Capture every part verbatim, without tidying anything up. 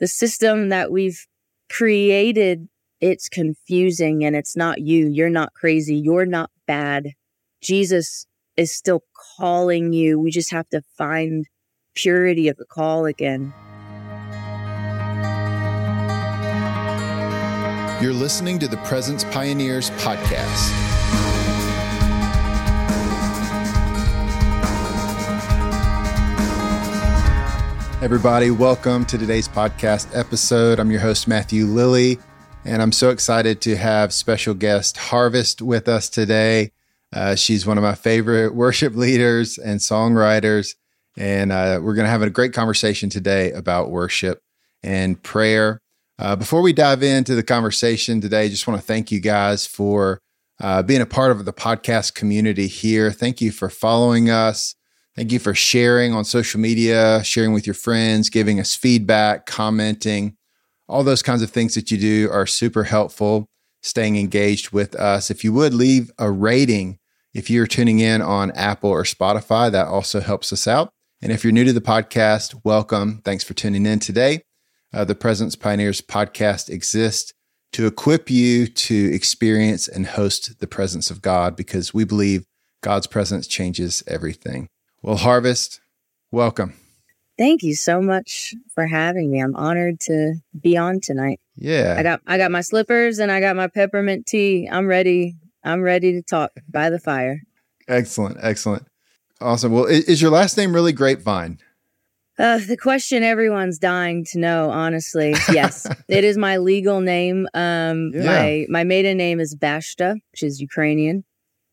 the system that we've created, it's confusing and it's not you. You're not crazy. You're not bad. Jesus is still calling you. We just have to find purity of the call again. You're listening to the Presence Pioneers podcast. Everybody, welcome to today's podcast episode. I'm your host, Matthew Lilly, and I'm so excited to have special guest Harvest with us today. Uh, she's one of my favorite worship leaders and songwriters, and uh, we're going to have a great conversation today about worship and prayer. Uh, before we dive into the conversation today, just want to thank you guys for uh, being a part of the podcast community here. Thank you for following us. Thank you for sharing on social media, sharing with your friends, giving us feedback, commenting. All those kinds of things that you do are super helpful, staying engaged with us. If you would leave a rating, if you're tuning in on Apple or Spotify, that also helps us out. And if you're new to the podcast, welcome. Thanks for tuning in today. Uh, the Presence Pioneers podcast exists to equip you to experience and host the presence of God, because we believe God's presence changes everything. Well, Harvest, welcome. Thank you so much for having me. I'm honored to be on tonight. Yeah. I got I got my slippers and I got my peppermint tea. I'm ready. I'm ready to talk by the fire. Excellent. Excellent. Awesome. Well, is, is your last name really Grapevine? Uh, the question everyone's dying to know, honestly. Yes, it is my legal name. Um, Yeah. My my maiden name is Bashta, which is Ukrainian.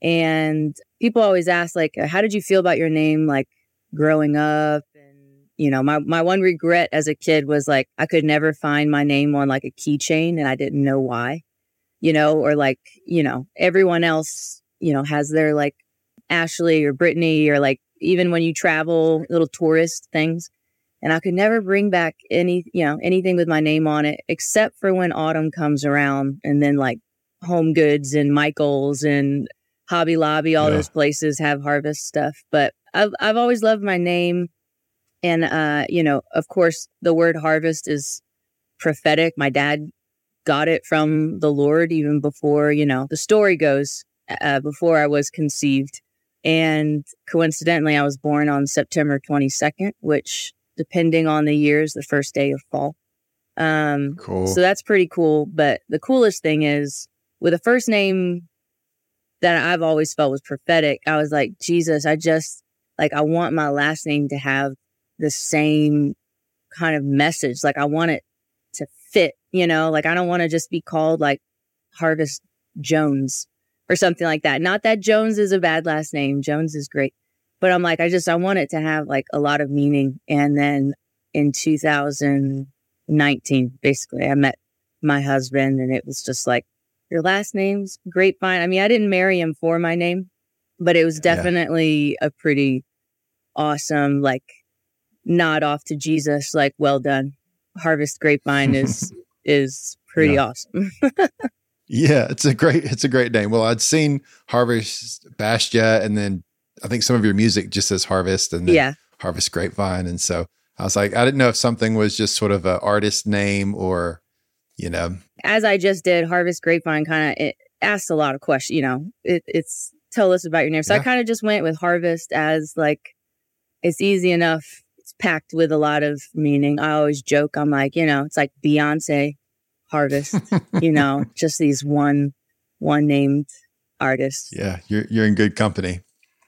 And people always ask, like, how did you feel about your name, like, growing up? And, you know, my, my one regret as a kid was, like, I could never find my name on, like, a keychain, and I didn't know why, you know, or, like, you know, everyone else, you know, has their, like, Ashley or Brittany, or, like, even when you travel, little tourist things. And I could never bring back any, you know, anything with my name on it, except for when autumn comes around, and then, like, Home Goods and Michael's and Hobby Lobby, all Yeah. those places have Harvest stuff. But I've I've always loved my name. And, uh, you know, of course, the word harvest is prophetic. My dad got it from the Lord even before, you know, the story goes, uh, before I was conceived. And coincidentally, I was born on September twenty-second, which, depending on the year, is the first day of fall. Um, Cool. So that's pretty cool. But the coolest thing is, with a first name that I've always felt was prophetic, I was like, Jesus, I just, like, I want my last name to have the same kind of message. Like, I want it to fit, you know, like, I don't want to just be called, like, Harvest Jones or something like that. Not that Jones is a bad last name. Jones is great. But I'm like, I just, I want it to have, like, a lot of meaning. And then in two thousand nineteen, basically, I met my husband, and it was just like, your last name's Grapevine. I mean, I didn't marry him for my name, but it was definitely yeah. a pretty awesome, like, nod off to Jesus. Like, well done. Harvest Grapevine is is pretty yeah. awesome. Yeah, it's a great it's a great name. Well, I'd seen Harvest Bashta, and then I think some of your music just says Harvest, and then yeah. Harvest Grapevine, and so I was like, I didn't know if something was just sort of an artist name, or, you know. As I just did, Harvest Grapevine kind of, it asks a lot of questions, you know, it, it's tell us about your name. So yeah. I kind of just went with Harvest as, like, it's easy enough. It's packed with a lot of meaning. I always joke, I'm like, you know, it's like Beyonce, Harvest, you know, just these one, one named artists. Yeah. You're, you're in good company.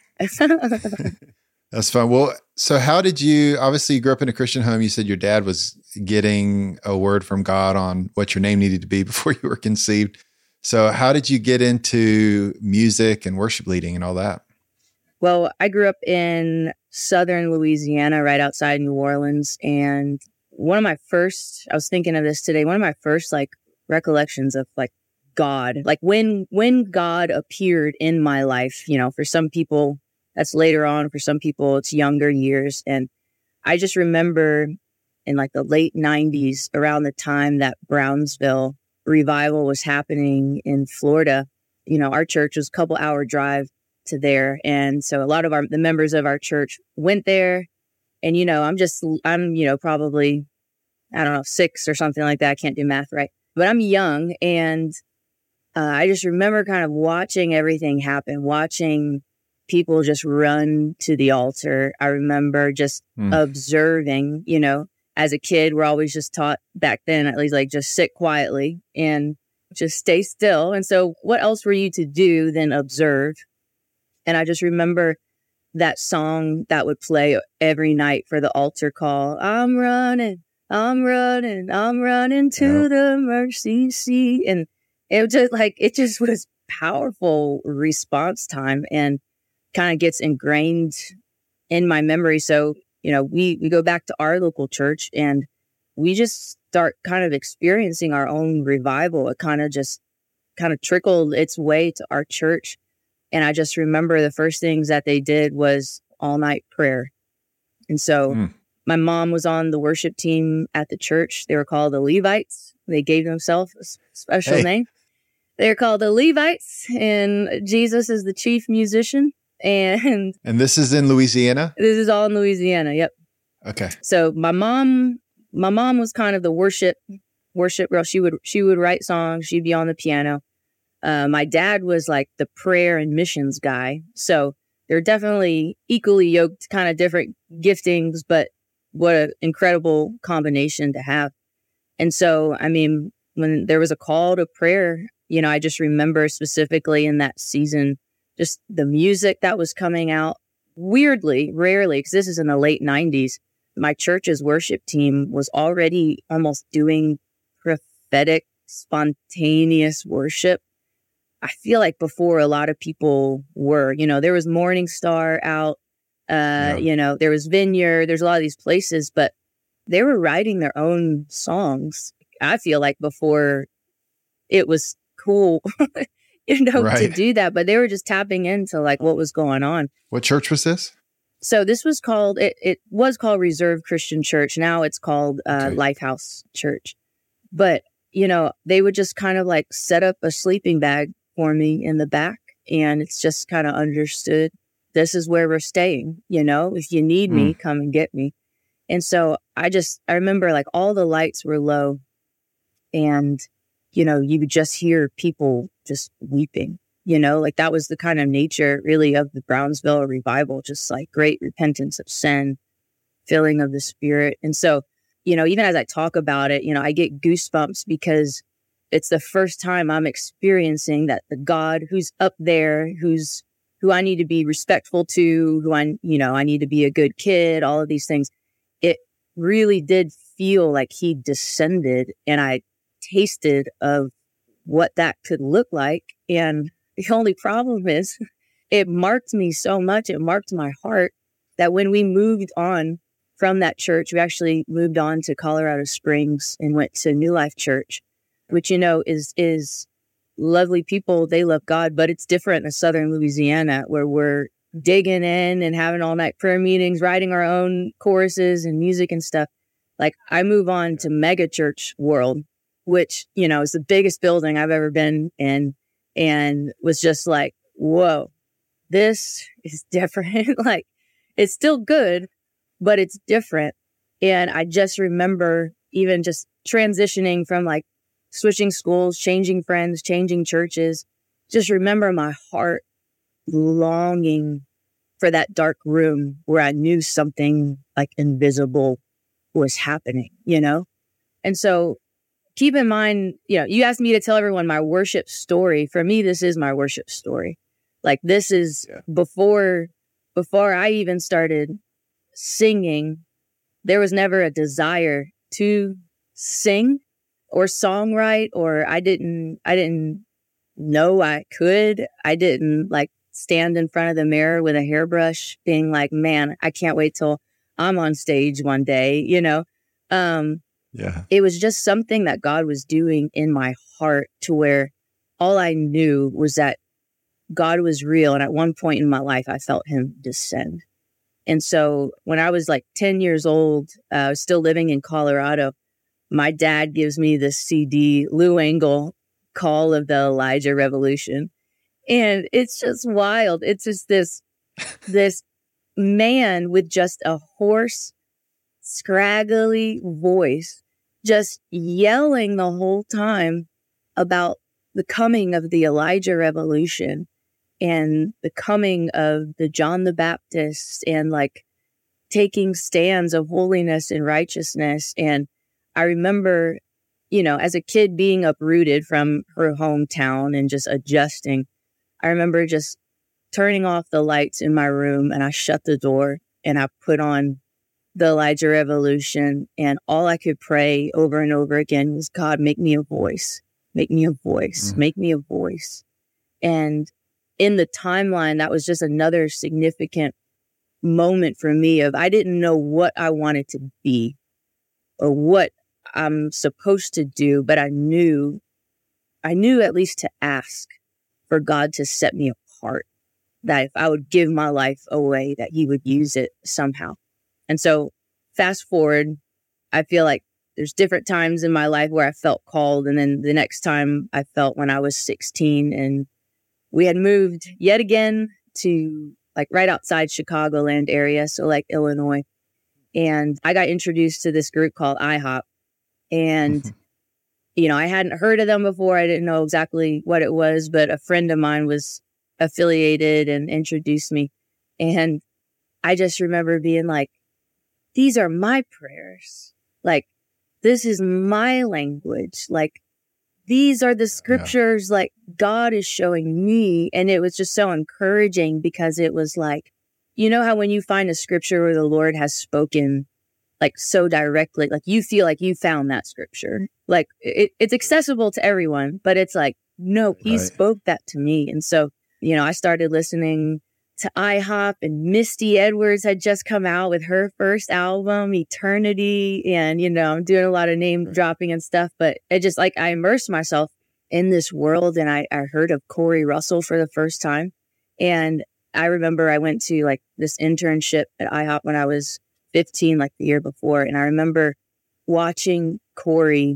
That's fun. Well, so how did you, obviously you grew up in a Christian home. You said your dad was getting a word from God on what your name needed to be before you were conceived. So how did you get into music and worship leading and all that? Well, I grew up in southern Louisiana, right outside New Orleans. And one of my first, I was thinking of this today, one of my first, like, recollections of, like, God, like when, when God appeared in my life, you know, for some people that's later on, for some people it's younger years. And I just remember in, like, the late nineties, around the time that Brownsville revival was happening in Florida, you know, our church was a couple hour drive to there. And so a lot of our, the members of our church went there. And, you know, I'm just, I'm, you know, probably I don't know, six or something like that. I can't do math right. But I'm young, and uh, I just remember kind of watching everything happen, watching people just run to the altar. I remember just mm. observing, you know, as a kid, we're always just taught back then, at least, like, just sit quietly and just stay still. And so what else were you to do than observe? And I just remember that song that would play every night for the altar call. I'm running, I'm running, I'm running to yep. the mercy seat. And it was just like, it just was powerful response time and kind of gets ingrained in my memory. So, you know, we, we go back to our local church and we just start kind of experiencing our own revival. It kind of just kind of trickled its way to our church. And I just remember the first things that they did was all night prayer. And so mm. my mom was on the worship team at the church. They were called the Levites. They gave themselves a special hey. name. They're called the Levites, and Jesus is the chief musician. And and this is in Louisiana? This is all in Louisiana. Yep. Okay. So my mom, my mom was kind of the worship, worship girl. She would, she would write songs. She'd be on the piano. Uh, my dad was like the prayer and missions guy. So they're definitely equally yoked, kind of different giftings, but what an incredible combination to have. And so, I mean, when there was a call to prayer, you know, I just remember specifically in that season, just the music that was coming out. Weirdly, rarely, because this is in the late nineties, my church's worship team was already almost doing prophetic, spontaneous worship. I feel like before a lot of people were, you know, there was Morning Star out, uh, yeah. you know, there was Vineyard, there's a lot of these places, but they were writing their own songs. I feel like before it was cool, you know, right. to do that, but they were just tapping into like what was going on. What church was this? So this was called, it, it was called Reserve Christian Church. Now it's called uh, okay. Lifehouse Church. But, you know, they would just kind of like set up a sleeping bag for me in the back. And it's just kind of understood, this is where we're staying. You know, if you need mm. me, come and get me. And so I just, I remember like all the lights were low and, you know, you could just hear people just weeping, you know, like that was the kind of nature really of the Brownsville revival, just like great repentance of sin, filling of the Spirit. And so, you know, even as I talk about it, you know, I get goosebumps because it's the first time I'm experiencing that the God who's up there, who's, who I need to be respectful to, who I, you know, I need to be a good kid, all of these things. It really did feel like he descended and I tasted of what that could look like. And the only problem is it marked me so much. It marked my heart that when we moved on from that church, we actually moved on to Colorado Springs and went to New Life Church, which, you know, is, is lovely people. They love God, but it's different in Southern Louisiana where we're digging in and having all night prayer meetings, writing our own choruses and music and stuff. Like I move on to mega church world, which, you know, is the biggest building I've ever been in and was just like, whoa, this is different. Like it's still good, but it's different. And I just remember even just transitioning from like switching schools, changing friends, changing churches, just remember my heart longing for that dark room where I knew something like invisible was happening, you know? And so keep in mind, you know, you asked me to tell everyone my worship story. For me, this is my worship story. Like this is yeah. before, before I even started singing, there was never a desire to sing or songwrite, or I didn't, I didn't know I could. I didn't like stand in front of the mirror with a hairbrush being like, man, I can't wait till I'm on stage one day, you know? Um, yeah. It was just something that God was doing in my heart to where all I knew was that God was real. And at one point in my life, I felt him descend. And so when I was like ten years old, uh, I was still living in Colorado. My dad gives me this C D, Lou Engle, Call of the Elijah Revolution. And it's just wild. It's just this, this man with just a hoarse, scraggly voice just yelling the whole time about the coming of the Elijah revolution and the coming of the John the Baptist, and like taking stands of holiness and righteousness. And I remember, you know, as a kid being uprooted from her hometown and just adjusting. I remember just turning off the lights in my room, and I shut the door and I put on the Elijah revolution. And all I could pray over and over again was, God, make me a voice, make me a voice, mm. make me a voice. And in the timeline, that was just another significant moment for me of, I didn't know what I wanted to be or what I'm supposed to do, but I knew, I knew at least to ask for God to set me apart, that if I would give my life away, that he would use it somehow. And so fast forward, I feel like there's different times in my life where I felt called. And then the next time I felt when I was sixteen, and we had moved yet again to like right outside Chicagoland area. So like Illinois. And I got introduced to this group called I hop. And, you know, I hadn't heard of them before. I didn't know exactly what it was, but a friend of mine was affiliated and introduced me. And I just remember being like, these are my prayers. Like, this is my language. Like, these are the scriptures, yeah. like God is showing me. And it was just so encouraging, because it was like, you know how when you find a scripture where the Lord has spoken like so directly, like you feel like you found that scripture, like it, it's accessible to everyone, but it's like, no, he right. spoke that to me. And so, you know, I started listening to I hop, and Misty Edwards had just come out with her first album, Eternity. And, you know, I'm doing a lot of name dropping and stuff, but it just like I immersed myself in this world. And I, I heard of Corey Russell for the first time. And I remember I went to like this internship at I hop when I was fifteen, like the year before. And I remember watching Corey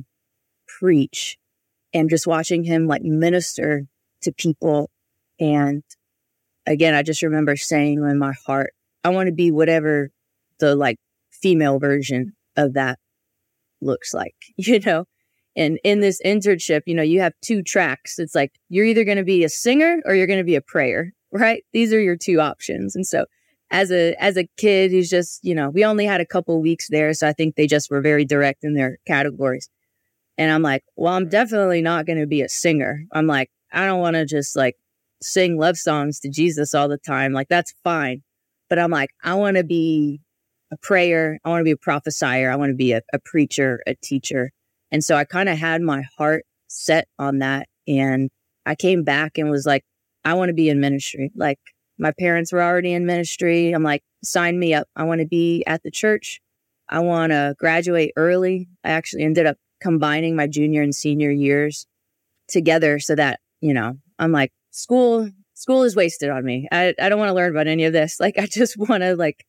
preach and just watching him like minister to people. And again, I just remember saying in my heart, I want to be whatever the like female version of that looks like, you know? And in this internship, you know, you have two tracks. It's like, you're either going to be a singer or you're going to be a prayer, right? These are your two options. And so as a, as a kid who's just, you know, we only had a couple weeks there. So I think they just were very direct in their categories. And I'm like, well, I'm definitely not going to be a singer. I'm like, I don't want to just like sing love songs to Jesus all the time. Like, that's fine. But I'm like, I want to be a prayer. I want to be a prophesier. I want to be a, a preacher, a teacher. And so I kind of had my heart set on that. And I came back and was like, I want to be in ministry. Like, my parents were already in ministry. I'm like, sign me up. I want to be at the church. I want to graduate early. I actually ended up combining my junior and senior years together so that, you know, I'm like, school, school is wasted on me. I, I don't want to learn about any of this. Like, I just want to like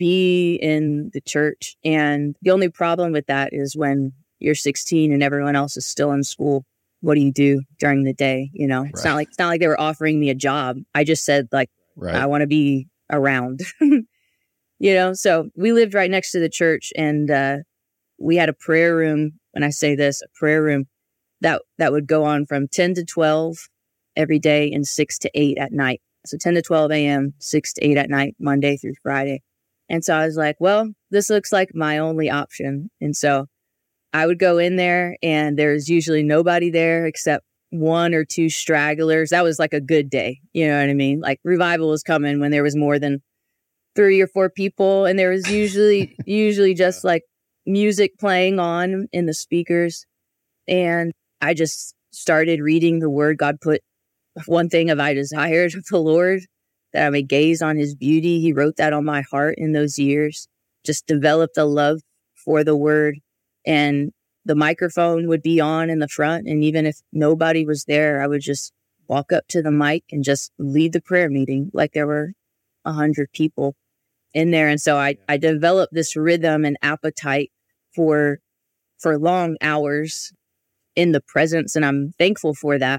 be in the church. And the only problem with that is when you're sixteen and everyone else is still in school, what do you do during the day? You know, it's right. not like, it's not like they were offering me a job. I just said like, right. I want to be around, you know? So we lived right next to the church, and uh, we had a prayer room. When I say this, a prayer room that, that would go on from ten to twelve every day and six to eight at night. So ten to twelve a.m., six to eight at night, Monday through Friday. And so I was like, well, this looks like my only option. And so I would go in there, and there's usually nobody there except one or two stragglers. That was like a good day. You know what I mean? Like, revival was coming when there was more than three or four people. And there was usually, usually just like music playing on in the speakers. And I just started reading the word. God put one thing have I desired of the Lord, that I may gaze on his beauty. He wrote that on my heart in those years. Just developed a love for the word. And the microphone would be on in the front. And even if nobody was there, I would just walk up to the mic and just lead the prayer meeting like there were a hundred people in there. And so I, I developed this rhythm and appetite for, for long hours in the presence. And I'm thankful for that,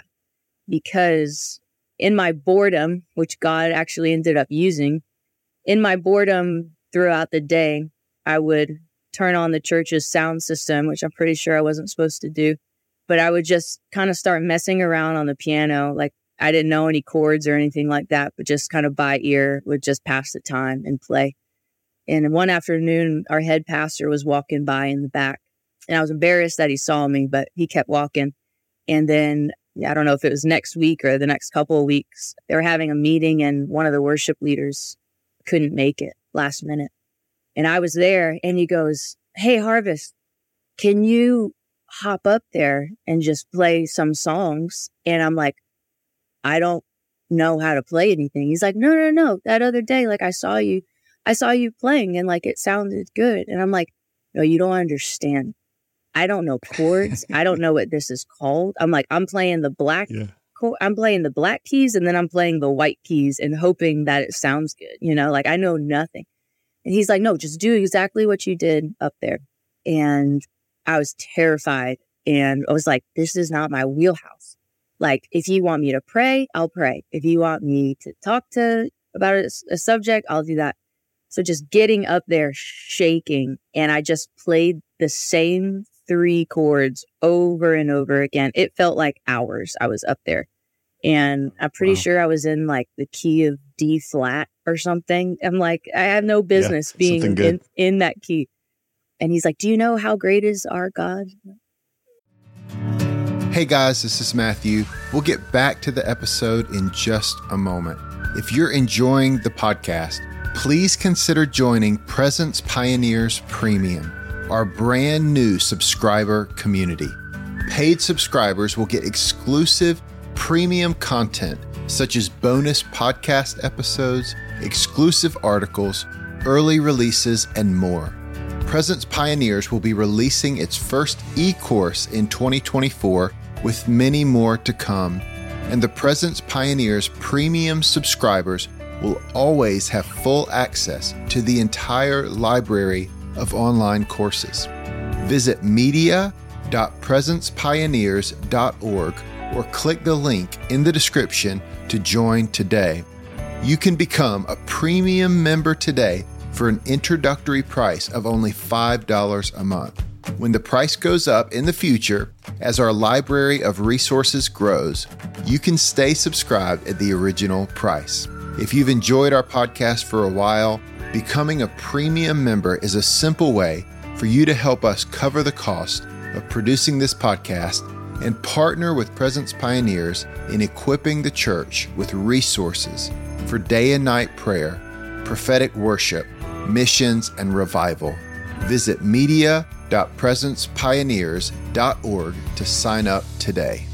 because in my boredom, which God actually ended up using, in my boredom throughout the day, I would turn on the church's sound system, which I'm pretty sure I wasn't supposed to do. But I would just kind of start messing around on the piano. Like I didn't know any chords or anything like that, but just kind of by ear would just pass the time and play. And one afternoon, our head pastor was walking by in the back. And I was embarrassed that he saw me, but he kept walking. And then, I don't know if it was next week or the next couple of weeks, they were having a meeting and one of the worship leaders couldn't make it last minute. And I was there and he goes, "Hey, Harvest, can you hop up there and just play some songs?" And I'm like, "I don't know how to play anything." He's like, "No, no, no. That other day, like I saw you, I saw you playing and like it sounded good." And I'm like, "No, you don't understand. I don't know chords. I don't know what this is called." I'm like, I'm playing the black, yeah. co- I'm playing the black keys and then I'm playing the white keys and hoping that it sounds good. You know, like I know nothing. And he's like, "No, just do exactly what you did up there." And I was terrified. And I was like, this is not my wheelhouse. Like, if you want me to pray, I'll pray. If you want me to talk to about a, a subject, I'll do that. So just getting up there shaking. And I just played the same three chords over and over again. It felt like hours I was up there. And I'm pretty wow. sure I was in like the key of D flat or something. I'm like, I have no business yeah, being in, in that key. And he's like, "Do you know how great is our God?" Hey guys, this is Matthew. We'll get back to the episode in just a moment. If you're enjoying the podcast, please consider joining Presence Pioneers Premium, our brand new subscriber community. Paid subscribers will get exclusive premium content such as bonus podcast episodes, exclusive articles, early releases, and more. Presence Pioneers will be releasing its first e-course in twenty twenty-four with many more to come. And the Presence Pioneers premium subscribers will always have full access to the entire library of online courses. Visit media dot presence pioneers dot org or click the link in the description to join today. You can become a premium member today for an introductory price of only five dollars a month. When the price goes up in the future, as our library of resources grows, you can stay subscribed at the original price. If you've enjoyed our podcast for a while, becoming a premium member is a simple way for you to help us cover the cost of producing this podcast and partner with Presence Pioneers in equipping the church with resources for day and night prayer, prophetic worship, missions, and revival. Visit media dot presence pioneers dot org to sign up today.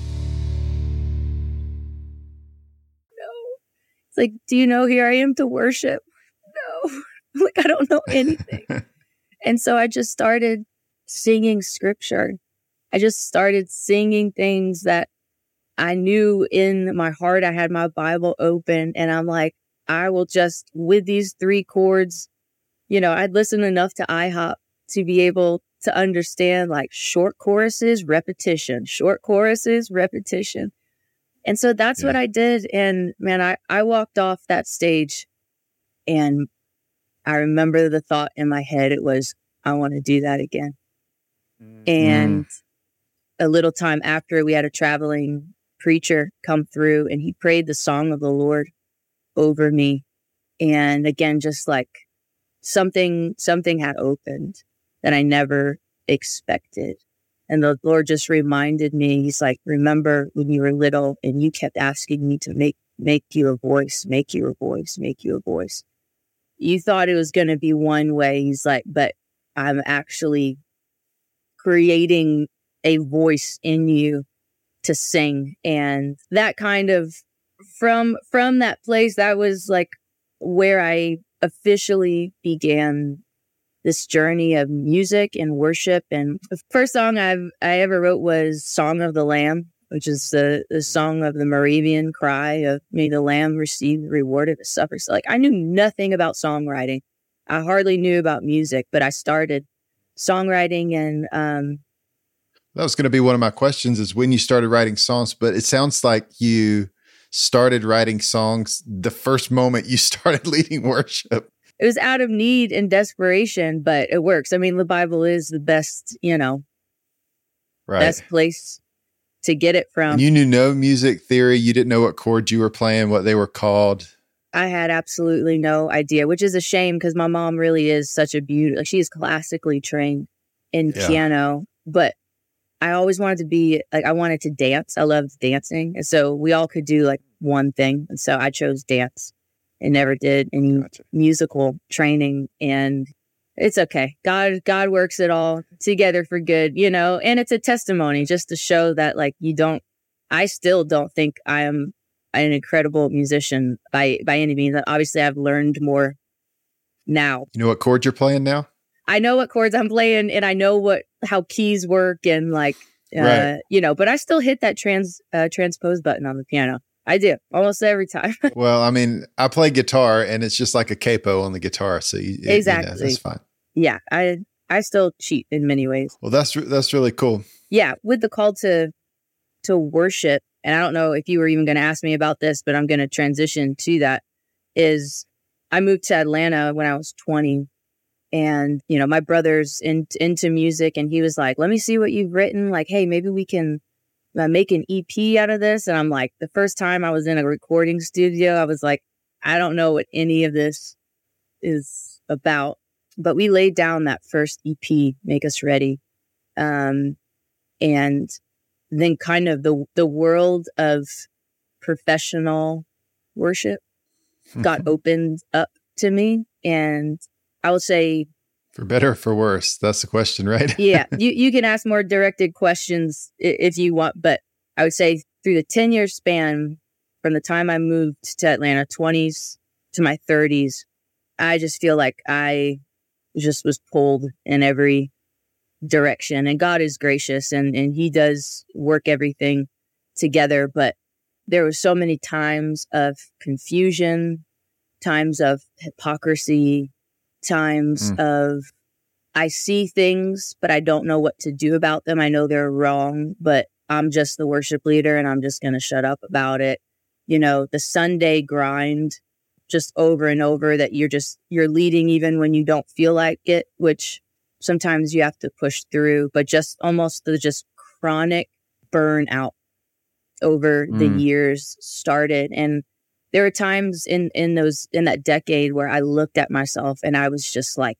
No. It's like, "Do you know here I am to worship?" No. Like, I don't know anything. And so I just started singing scripture. I just started singing things that I knew in my heart. I had my Bible open and I'm like, I will just, with these three chords, you know, I'd listen enough to IHOP to be able to understand like short choruses, repetition, short choruses, repetition. And so that's yeah. what I did. And man, I, I walked off that stage and I remember the thought in my head. It was, I want to do that again. Mm. And a little time after, we had a traveling preacher come through and he prayed the song of the Lord over me. And again, just like something, something had opened that I never expected. And the Lord just reminded me, he's like, "Remember when you were little and you kept asking me to make, make you a voice, make you a voice, make you a voice. You thought it was going to be one way." He's like, "But I'm actually creating a voice in you to sing." And that kind of, from, from that place, that was like where I officially began this journey of music and worship. And the first song I've, I ever wrote was Song of the Lamb, which is the, the song of the Moravian cry of, "May the Lamb receive the reward of his suffering." So like, I knew nothing about songwriting. I hardly knew about music, but I started songwriting. And um, that was going to be one of my questions, is when you started writing songs, but it sounds like you started writing songs the first moment you started leading worship. it was out of need and desperation, but it works. I mean, the Bible is the best, you know, right. best place to get it from. And you knew no music theory. You didn't know what chords you were playing, what they were called. I had absolutely no idea, which is a shame because my mom really is such a beauty. Like, she is classically trained in Yeah. piano, but I always wanted to be like, I wanted to dance. I loved dancing. And so we all could do like one thing. And so I chose dance and never did any Gotcha. musical training. And it's okay. God, God works it all together for good, you know, and it's a testimony just to show that like you don't, I still don't think I am an incredible musician by, by any means. Obviously I've learned more now. You know what chord you're playing now? I know what chords I'm playing and I know what, how keys work and like, uh, Right. you know, but I still hit that trans, uh, transpose button on the piano. I do almost every time. Well, I mean, I play guitar and it's just like a capo on the guitar. So you, it- Exactly. you know, that's fine. Yeah. I, I still cheat in many ways. Well, that's, re- that's really cool. Yeah. With the call to, to worship. And I don't know if you were even going to ask me about this, but I'm going to transition to that is I moved to Atlanta when I was twenty. And, you know, my brother's in, into music and he was like, let me see what you've written. Like, hey, maybe we can uh, make an E P out of this. And I'm like, the first time I was in a recording studio, I was like, I don't know what any of this is about. But we laid down that first E P, Make Us Ready. Um, and then kind of the, the world of professional worship got opened up to me. And I would say, For better or for worse? That's the question, right? yeah, you, you can ask more directed questions i- if you want, but I would say through the ten year span from the time I moved to Atlanta, twenties to my thirties, I just feel like I just was pulled in every direction. And God is gracious and, and he does work everything together. But there were so many times of confusion, times of hypocrisy, times Mm. of I see things, but I don't know what to do about them. I know they're wrong, but I'm just the worship leader and I'm just going to shut up about it. You know, the Sunday grind just over and over that you're just, you're leading even when you don't feel like it, which sometimes you have to push through, but just almost the just chronic burnout over the Mm. years started. And there were times in, in those, in that decade where I looked at myself and I was just like,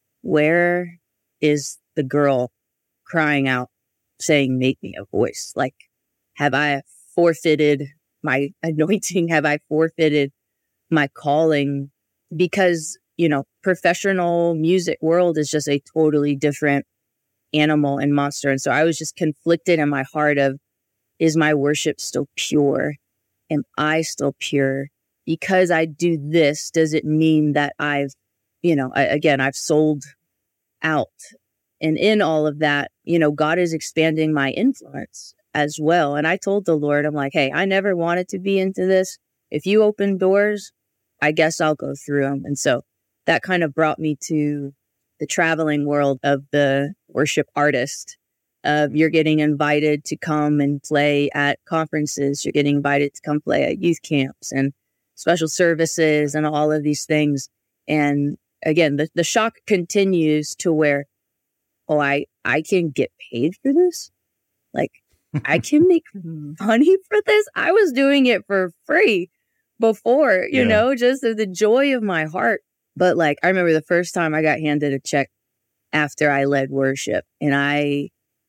where is the girl crying out saying, make me a voice? Like, have I forfeited my anointing? Have I forfeited my calling? Because, you know, professional music world is just a totally different animal and monster. And so I was just conflicted in my heart of, is my worship still pure? Am I still pure? Because I do this, does it mean that I've, you know, I, again, I've sold out? And in all of that, you know, God is expanding my influence as well. And I told the Lord, I'm like, hey, I never wanted to be into this. If you open doors, I guess I'll go through them. And so that kind of brought me to the traveling world of the worship artist. Of you're getting invited to come and play at conferences. You're getting invited to come play at youth camps and special services and all of these things. And again, the, the shock continues to where, oh, I, I can get paid for this. Like I can make money for this. I was doing it for free before, you Yeah. know, just the joy of my heart. But like, I remember the first time I got handed a check after I led worship and I,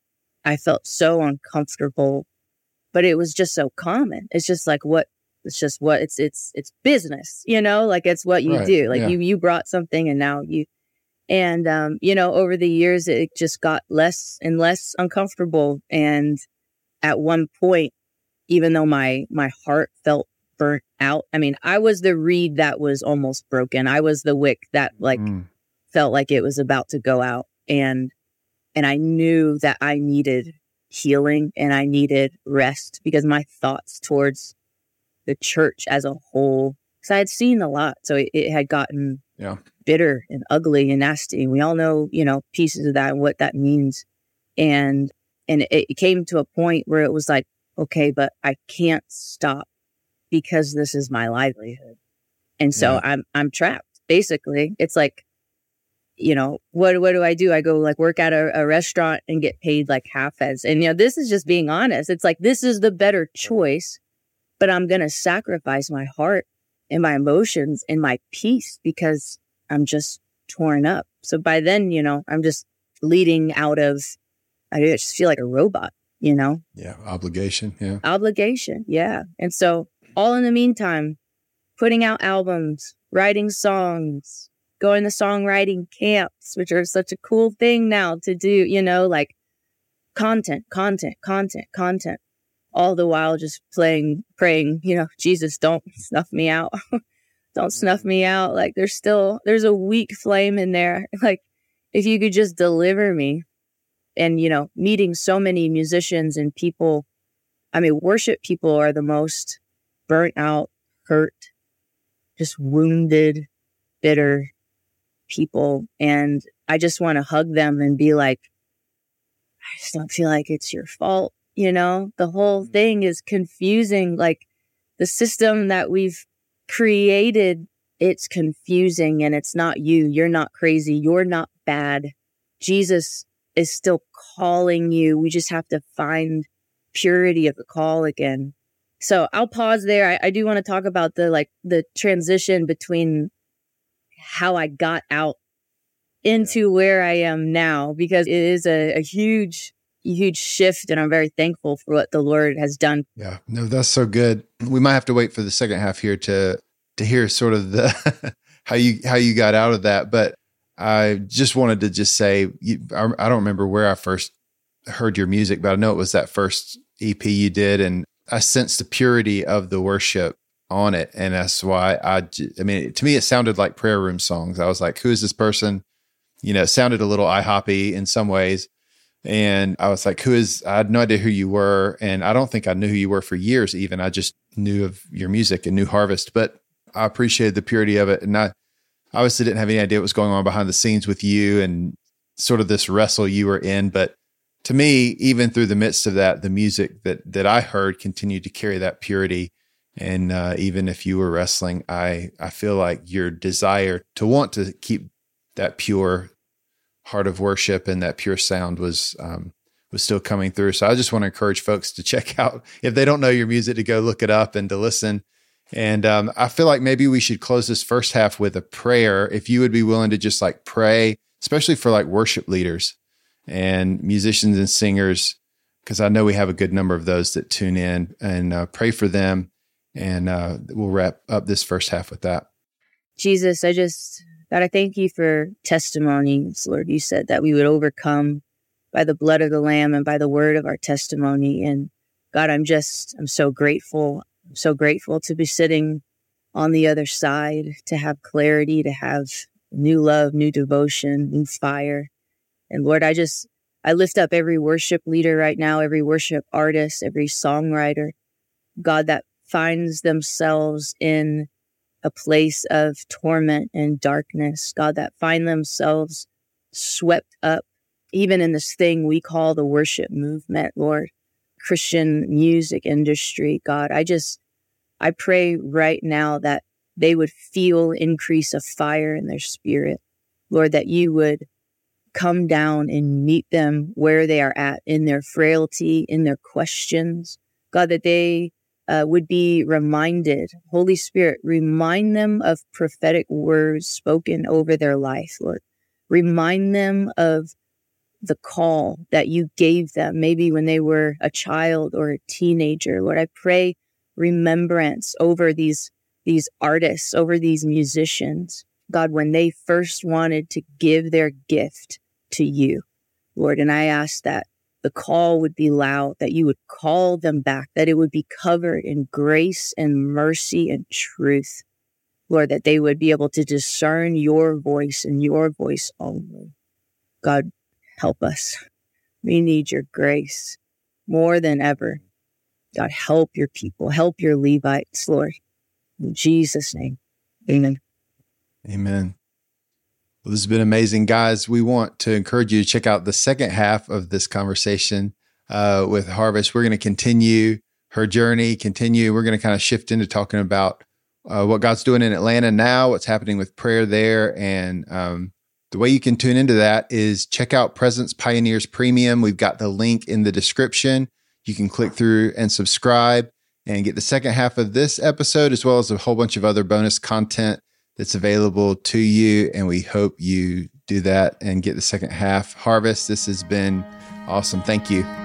I felt so uncomfortable, but it was just so common. It's just like what, it's just what it's, it's, it's business, you know, like it's what you Right, do. Like yeah. you, you brought something and now you, and, um, you know, over the years, it just got less and less uncomfortable. And at one point, even though my, my heart felt burnt out, I mean, I was the reed that was almost broken. I was the wick that like Mm. felt like it was about to go out. And And I knew that I needed healing and I needed rest because my thoughts towards the church as a whole, because I had seen a lot. So it, it had gotten Yeah. bitter and ugly and nasty. And we all know, you know, pieces of that and what that means. And, and it, it came to a point where it was like, okay, but I can't stop because this is my livelihood. And so Yeah. I'm, I'm trapped. basically. It's like, you know, what what do I do? I go like work at a, a restaurant and get paid like half as. And, you know, this is just being honest. It's like, this is the better choice, but I'm going to sacrifice my heart and my emotions and my peace because I'm just torn up. So by then, you know, I'm just leading out of, I just feel like a robot, you know? Yeah. Obligation. Yeah. Obligation. Yeah. And so all in the meantime, putting out albums, writing songs, going to songwriting camps, which are such a cool thing now to do, you know, like content, content, content, content, all the while just playing, praying, you know, Jesus, don't snuff me out. Don't snuff me out. Like there's still, there's a weak flame in there. Like if you could just deliver me. And, you know, meeting so many musicians and people, I mean, worship people are the most burnt out, hurt, just wounded, bitter people. And I just want to hug them and be like, I just don't feel like it's your fault. You know, the whole thing is confusing. Like the system that we've created, it's confusing and it's not you. You're not crazy. You're not bad. Jesus is still calling you. We just have to find purity of the call again. So I'll pause there. I, I do want to talk about the like the transition between how I got out into where I am now, because it is a, a huge, huge shift. And I'm very thankful for what the Lord has done. Yeah, no, that's so good. We might have to wait for the second half here to to hear sort of the how you how you got out of that. But I just wanted to just say, you, I, I don't remember where I first heard your music, but I know it was that first E P you did. And I sensed the purity of the worship on it. And that's why I, I mean, to me, it sounded like prayer room songs. I was like, who is this person? You know, it sounded a little IHOP-y in some ways. And I was like, who is, I had no idea who you were. And I don't think I knew who you were for years even. I just knew of your music and knew Harvest, but I appreciated the purity of it. And I obviously didn't have any idea what was going on behind the scenes with you and sort of this wrestle you were in. But to me, even through the midst of that, the music that that I heard continued to carry that purity. And uh, even if you were wrestling, I I feel like your desire to want to keep that pure heart of worship and that pure sound was um, was still coming through. So I just want to encourage folks to check out, if they don't know your music, to go look it up and to listen. And um, I feel like maybe we should close this first half with a prayer. If you would be willing to just like pray, especially for like worship leaders and musicians and singers, because I know we have a good number of those that tune in, and uh, pray for them. And uh, we'll wrap up this first half with that. Jesus, I just, God, I thank you for testimonies, Lord. You said that we would overcome by the blood of the Lamb and by the word of our testimony. And God, I'm just, I'm so grateful. I'm so grateful to be sitting on the other side, to have clarity, to have new love, new devotion, new fire. And Lord, I just, I lift up every worship leader right now, every worship artist, every songwriter, God, that finds themselves in a place of torment and darkness, God, that find themselves swept up, even in this thing we call the worship movement, Lord, Christian music industry. God, I just, I pray right now that they would feel increase of fire in their spirit, Lord, that you would come down and meet them where they are at in their frailty, in their questions, God, that they Uh, would be reminded, Holy Spirit, remind them of prophetic words spoken over their life, Lord. Remind them of the call that you gave them, maybe when they were a child or a teenager. Lord, I pray remembrance over these, these artists, over these musicians, God, when they first wanted to give their gift to you, Lord. And I ask that the call would be loud, that you would call them back, that it would be covered in grace and mercy and truth, Lord, that they would be able to discern your voice and your voice only. God, help us. We need your grace more than ever. God, help your people, help your Levites, Lord. In Jesus' name, amen. Amen. Well, this has been amazing, guys. We want to encourage you to check out the second half of this conversation uh, with Harvest. We're going to continue her journey, continue. We're going to kind of shift into talking about uh, what God's doing in Atlanta now, what's happening with prayer there. And um, the way you can tune into that is check out Presence Pioneers Premium. We've got the link in the description. You can click through and subscribe and get the second half of this episode, as well as a whole bunch of other bonus content that's available to you. And we hope you do that and get the second half. Harvest, this has been awesome. Thank you.